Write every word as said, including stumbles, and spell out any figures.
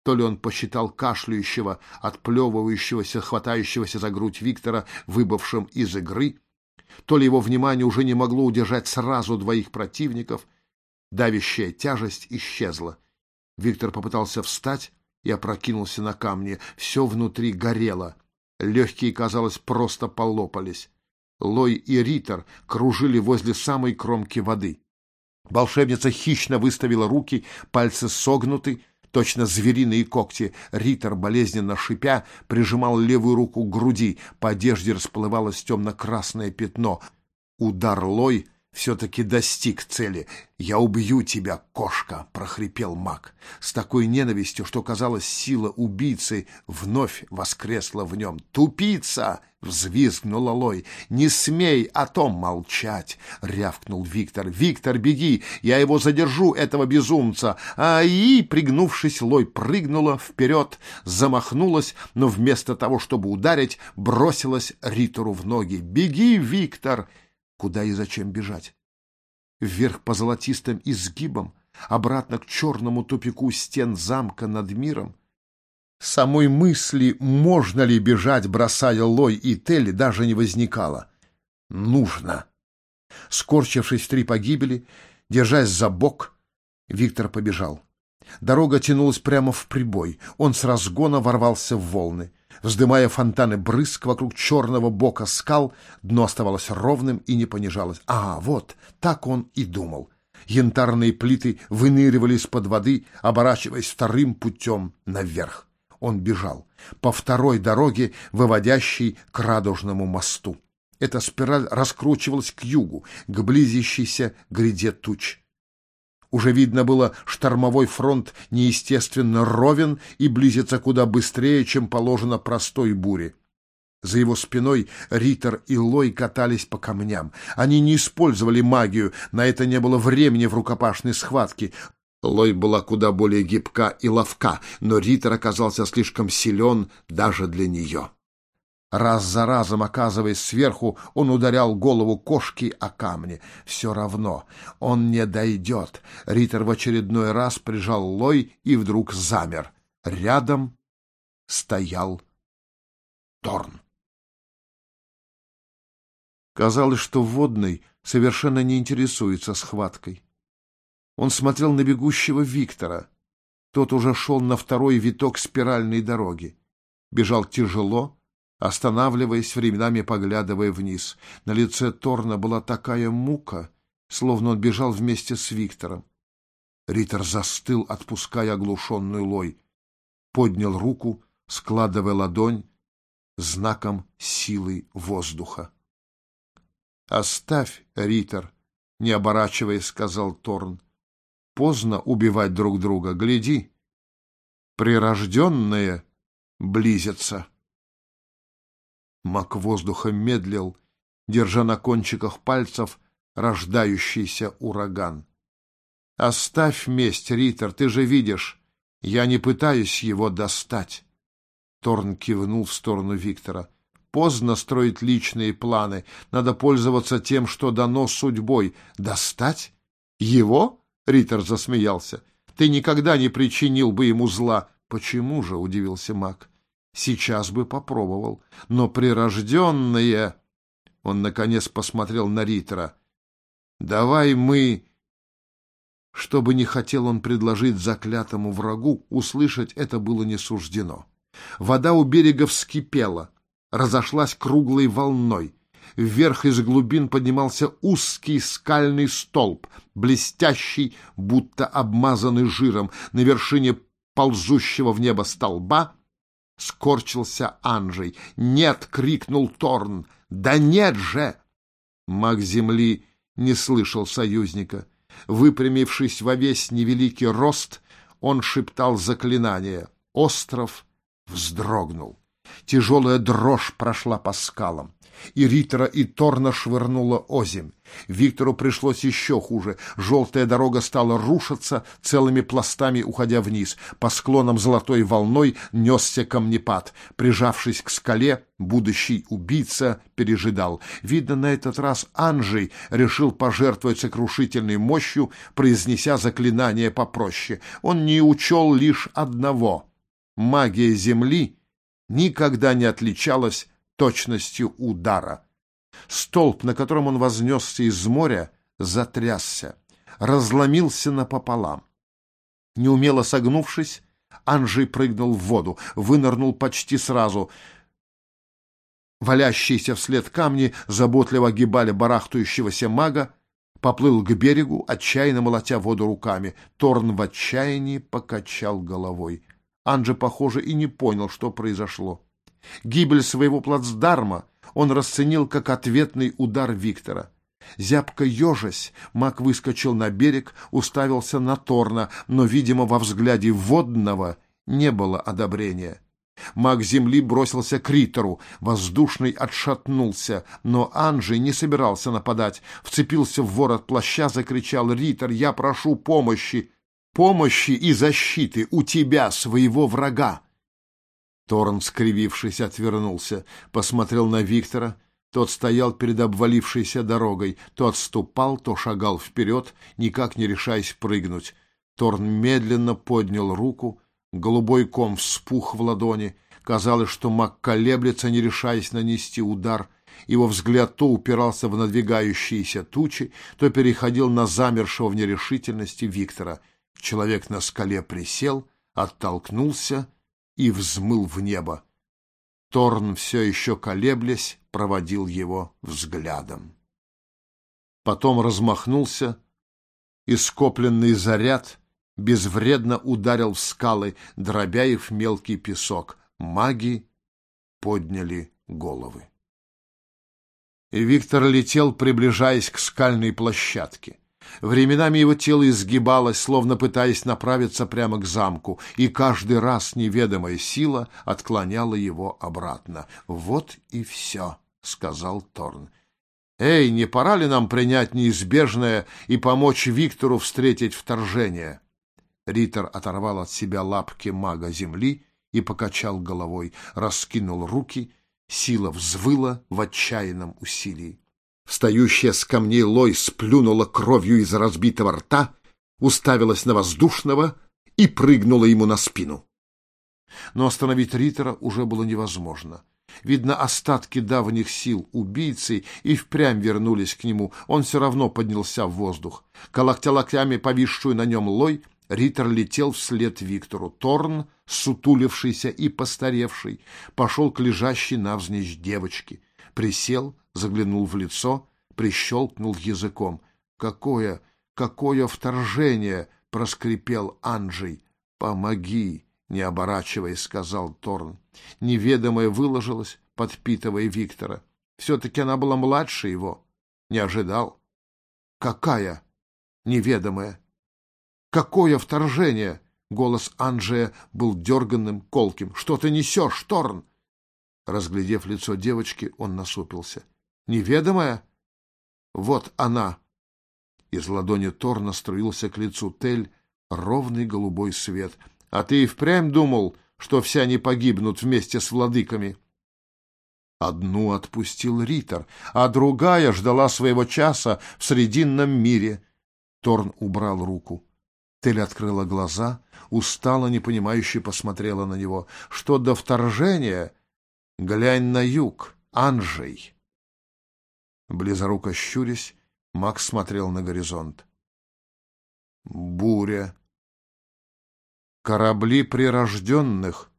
То ли он посчитал кашляющего, отплевывающегося, хватающегося за грудь Виктора выбывшим из игры, то ли его внимание уже не могло удержать сразу двоих противников. Давящая тяжесть исчезла. Виктор попытался встать и опрокинулся на камни. Все внутри горело. Легкие, казалось, просто полопались. Лой и Риттер кружили возле самой кромки воды. Волшебница хищно выставила руки, пальцы согнуты, точно звериные когти. Риттер, болезненно шипя, прижимал левую руку к груди. По одежде расплывалось темно-красное пятно. Удар Лой все-таки достиг цели. «Я убью тебя, кошка!» — прохрипел маг. С такой ненавистью, что, казалось, сила убийцы вновь воскресла в нем. «Тупица!» — взвизгнула Лой. «Не смей о том молчать!» — рявкнул Виктор. «Виктор, беги! Я его задержу, этого безумца!» «Ай!» — пригнувшись, Лой прыгнула вперед, замахнулась, но вместо того, чтобы ударить, бросилась Риттеру в ноги. «Беги, Виктор!» Куда и зачем бежать? Вверх по золотистым изгибам, обратно к черному тупику стен замка над миром? Самой мысли, можно ли бежать, бросая Лой и Телли, даже не возникало. Нужно. Скорчившись в три погибели, держась за бок, Виктор побежал. Дорога тянулась прямо в прибой. Он с разгона ворвался в волны. Вздымая фонтаны брызг вокруг черного бока скал, дно оставалось ровным и не понижалось. А, вот, так он и думал. Янтарные плиты выныривали из-под воды, оборачиваясь вторым путем наверх. Он бежал по второй дороге, выводящей к Радужному мосту. Эта спираль раскручивалась к югу, к близящейся гряде туч. Уже видно было, штормовой фронт неестественно ровен и близится куда быстрее, чем положено простой буре. За его спиной Риттер и Лой катались по камням. Они не использовали магию, на это не было времени в рукопашной схватке. Лой была куда более гибка и ловка, но Риттер оказался слишком силен даже для нее. Раз за разом, оказываясь сверху, он ударял голову кошки о камни. Все равно он не дойдет. Риттер в очередной раз прижал Лой и вдруг замер. Рядом стоял Торн. Казалось, что водный совершенно не интересуется схваткой. Он смотрел на бегущего Виктора. Тот уже шел на второй виток спиральной дороги. Бежал тяжело, останавливаясь, временами поглядывая вниз. На лице Торна была такая мука, словно он бежал вместе с Виктором. Риттер застыл, отпуская оглушенную Лой. Поднял руку, складывая ладонь знаком силы воздуха. — Оставь, Риттер, — не оборачиваясь, сказал Торн. — Поздно убивать друг друга. Гляди, прирожденные близятся. Маг воздуха медлил, держа на кончиках пальцев рождающийся ураган. — Оставь месть, Риттер, ты же видишь, я не пытаюсь его достать. Торн кивнул в сторону Виктора. — Поздно строить личные планы, надо пользоваться тем, что дано судьбой. — Достать? Его? — Риттер засмеялся. — Ты никогда не причинил бы ему зла. — Почему же? — удивился маг. Сейчас бы попробовал, но прирожденные... Он, наконец, посмотрел на Риттера. Давай мы... Что бы ни хотел он предложить заклятому врагу, услышать это было не суждено. Вода у берега вскипела, разошлась круглой волной. Вверх из глубин поднимался узкий скальный столб, блестящий, будто обмазанный жиром. На вершине ползущего в небо столба скорчился Анджей. «Нет!» — крикнул Торн. «Да нет же!» Маг земли не слышал союзника. Выпрямившись во весь невеликий рост, он шептал заклинание. Остров вздрогнул. Тяжелая дрожь прошла по скалам. И Риттера, и Торна швырнула озимь. Виктору пришлось еще хуже. Желтая дорога стала рушиться, целыми пластами уходя вниз. По склонам золотой волной несся камнепад. Прижавшись к скале, будущий убийца пережидал. Видно, на этот раз Анджей решил пожертвовать сокрушительной мощью, произнеся заклинание попроще. Он не учел лишь одного. Магия Земли никогда не отличалась точностью удара. Столб, на котором он вознесся из моря, затрясся, разломился напополам. Неумело согнувшись, Анджей прыгнул в воду, вынырнул почти сразу. Валящиеся вслед камни заботливо огибали барахтающегося мага, поплыл к берегу, отчаянно молотя воду руками. Торн в отчаянии покачал головой. Анджей, похоже, и не понял, что произошло. Гибель своего плацдарма он расценил как ответный удар Виктора. Зябко ежась, маг выскочил на берег, уставился на Торна, но, видимо, во взгляде водного не было одобрения. Маг земли бросился к Ритору, воздушный отшатнулся, но Анджей не собирался нападать, вцепился в ворот плаща, закричал: «Ритор, я прошу помощи! Помощи и защиты у тебя, своего врага!» Торн, скривившись, отвернулся, посмотрел на Виктора. Тот стоял перед обвалившейся дорогой, то отступал, то шагал вперед, никак не решаясь прыгнуть. Торн медленно поднял руку, голубой ком вспух в ладони. Казалось, что маг колеблется, не решаясь нанести удар. Его взгляд то упирался в надвигающиеся тучи, то переходил на замершего в нерешительности Виктора. Человек на скале присел, оттолкнулся и взмыл в небо. Торн, все еще колеблясь, проводил его взглядом. Потом размахнулся, и скопленный заряд безвредно ударил в скалы, дробя их в мелкий песок. Маги подняли головы. И Виктор летел, приближаясь к скальной площадке. Временами его тело изгибалось, словно пытаясь направиться прямо к замку, и каждый раз неведомая сила отклоняла его обратно. «Вот и все», — сказал Торн. «Эй, не пора ли нам принять неизбежное и помочь Виктору встретить вторжение?» Ритор оторвал от себя лапки мага земли и покачал головой, раскинул руки. Сила взвыла в отчаянном усилии. Встающая с камней Лой сплюнула кровью из разбитого рта, уставилась на воздушного и прыгнула ему на спину. Но остановить Ритора уже было невозможно. Видно, остатки давних сил убийцы и впрямь вернулись к нему. Он все равно поднялся в воздух. Колотя локтями повисшую на нем Лой, Ритор летел вслед Виктору. Торн, сутулившийся и постаревший, пошел к лежащей навзничь девочке. Присел, заглянул в лицо, прищелкнул языком. «Какое, какое вторжение!» — проскрипел Анджей. «Помоги!» — не оборачиваясь, сказал Торн. Неведомое выложилось, подпитывая Виктора. Все-таки она была младше его. Не ожидал. «Какая неведомая? Какое вторжение?» Голос Анджея был дерганным, колким. «Что ты несешь, Торн?» Разглядев лицо девочки, он насупился. «Неведомая? Вот она!» Из ладони Торна струился к лицу Тель ровный голубой свет. «А ты и впрямь думал, что все они погибнут вместе с владыками?» Одну отпустил Ритор, а другая ждала своего часа в Срединном мире. Торн убрал руку. Тель открыла глаза, устало, непонимающе посмотрела на него. «Что до вторжения? Глянь на юг, Анджей!» Близоруко щурясь, Макс смотрел на горизонт. «Буря! Корабли прирожденных!»